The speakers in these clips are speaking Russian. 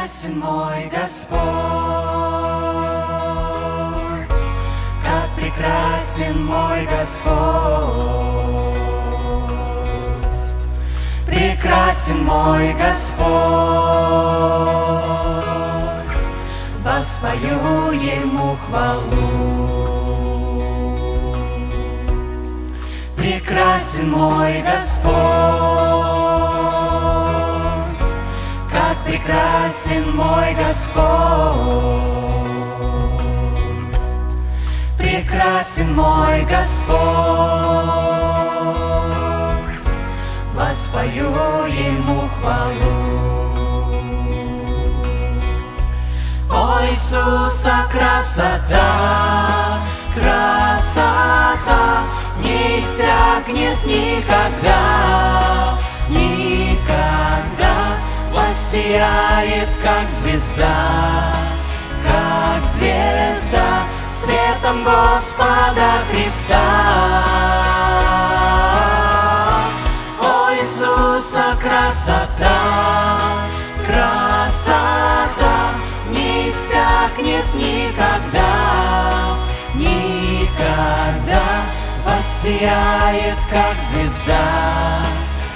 прекрасен мой Господь, как прекрасен мой Господь. Прекрасен мой Господь, воспою Ему хвалу. Прекрасен мой Господь, как прекрасен мой Господь. Прекрасен мой Господь, воспою Ему хвалу. О Иисуса красота, красота, не иссякнет никогда, никогда. Воссияет, как звезда, светом Господа Христа. О Иисуса красота, красота, не иссякнет никогда, никогда. Воссияет, как звезда,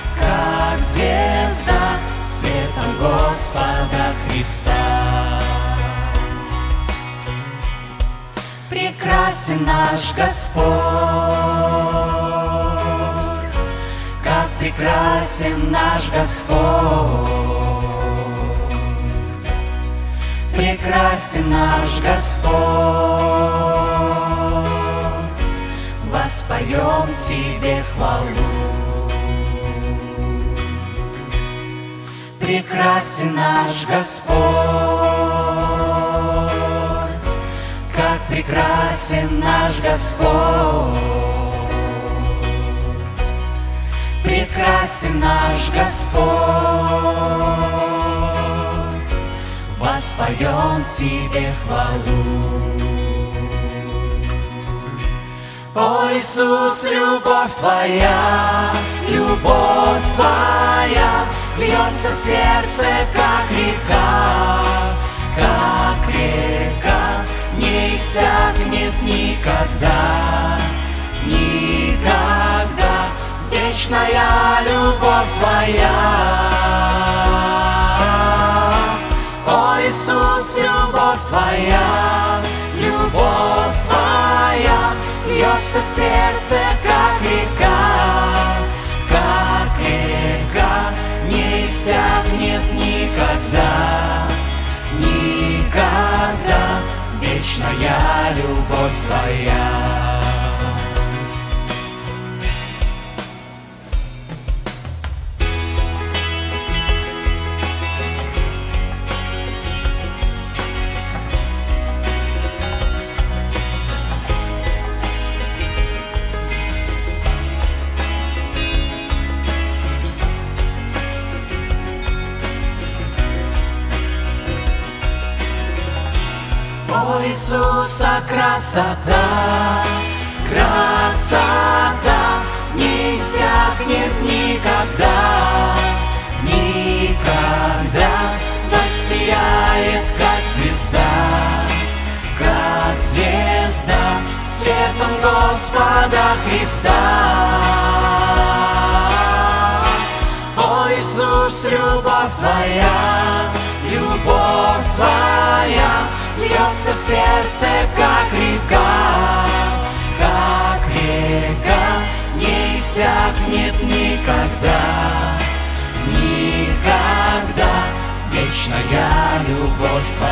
светом Господа Христа. Прекрасен наш Господь, как прекрасен наш Господь. Прекрасен наш Господь, воспоем Тебе хвалу. Прекрасен наш Господь, как прекрасен наш Господь. Прекрасен наш Господь, воспоем Тебе хвалу. О Иисус, любовь Твоя, льется в сердце, как река, не иссякнет никогда, никогда. Вечная любовь Твоя. О Иисус, любовь Твоя, льется в сердце, как река, не иссякнет никогда, никогда. Вечная любовь Твоя. О Иисуса красота, красота, не иссякнет никогда, никогда. Воссияет, как звезда, светом Господа Христа. О Иисус, любовь Твоя, льется в сердце, как река, не иссякнет никогда, никогда. Вечная любовь Твоя.